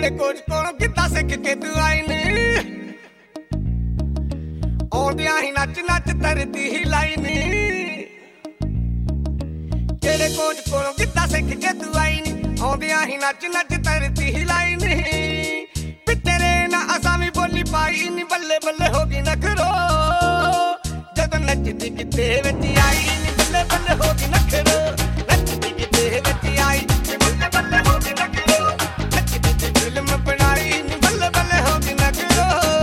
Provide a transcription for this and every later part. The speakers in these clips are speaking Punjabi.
ਕਿਹੜੇ ਕੋਚ ਕੋਲੋਂ ਕਿੱਦਾਂ ਸਿੱਖ ਕੇ ਤੂੰ ਆਈ ਨੀ ਆਉਂਦਿਆਂ ਹੀ ਨੱਚ ਨੱਚ ਧਰਤੀ ਹਿਲਾਈ ਨੀ ਕਿਹੜੇ ਕੋਚ ਕੋਲੋਂ ਕਿੱਦਾਂ ਸਿੱਖ ਕੇ ਤੂੰ ਆਈ ਨੀ ਆਉਂਦਿਆਂ ਹੀ ਨੱਚ ਨੱਚ ਧਰਤੀ ਹਿਲਾਈ ਨੀ ਤੇਰੇ ਨਾ ਅਸਾਂ ਵੀ ਬੋਲੀ ਪਾਈ ਨੀ ਬੱਲੇ ਬੱਲੇ ਹੋ ਗਈ ਨਖਰੋ ਜਦੋਂ ਨੱਚਦੀ ਕਿਤੇ ਵਿੱਚ ਆਈ ਨੀ ਬੱਲੇ ਬੱਲੇ ਹੋ ਗਈ ਨਖਰੋ ਨੱਚਦੀ ਕਿਤੇ ਵਿੱਚ ਆਈ ਨੀ ਬੱਲੇ ਬੱਲੇ ਹੋ ਗਈ ਨਖਰੋ ਨੱਚਦੀ ਤੇ ਫਿਲਮ ਬਣਾਈ ਨੀ ਬੱਲੇ ਬੱਲੇ ਹੋ ਗਈ ਨਖਰੋ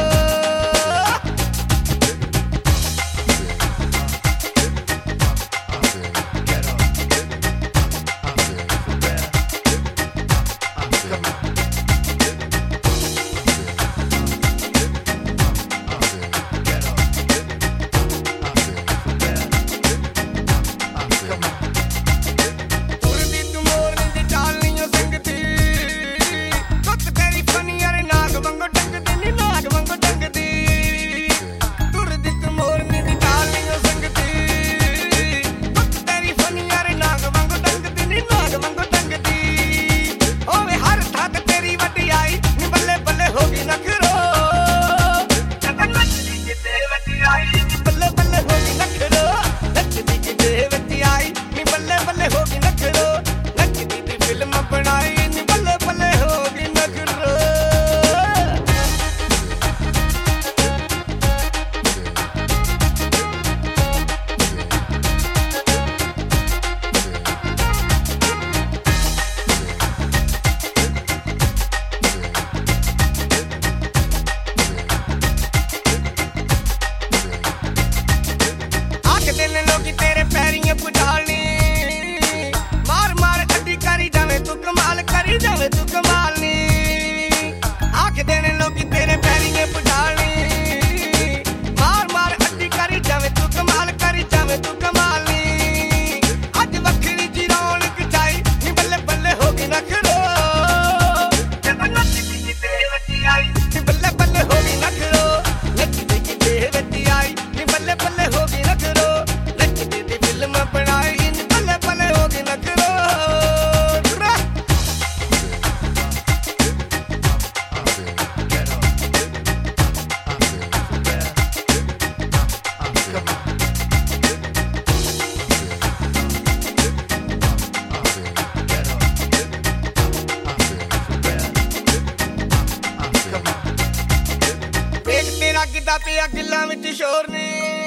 ਗਿੱਧਾ ਪਿਆ ਗਿੱਲਾਂ ਵਿੱਚ ਸ਼ੋਰ ਨੀ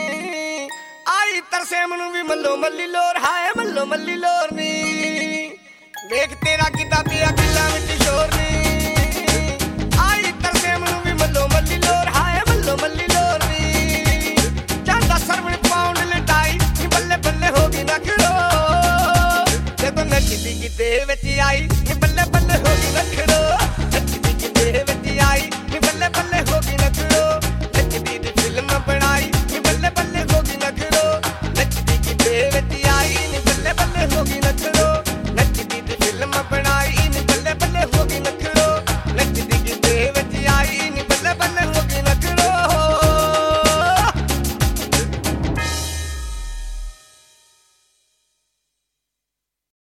ਆਈ ਤਰਸੇਮ ਨੂੰ ਵੀ ਮੱਲੋ ਮੱਲੀ ਲੋਰ ਹਾਏ ਮੱਲੋ ਮੱਲੀ ਲੋਰ ਨੀ ਵੇਖ ਤੇਰਾ ਗਿੱਧਾ ਪਿਆ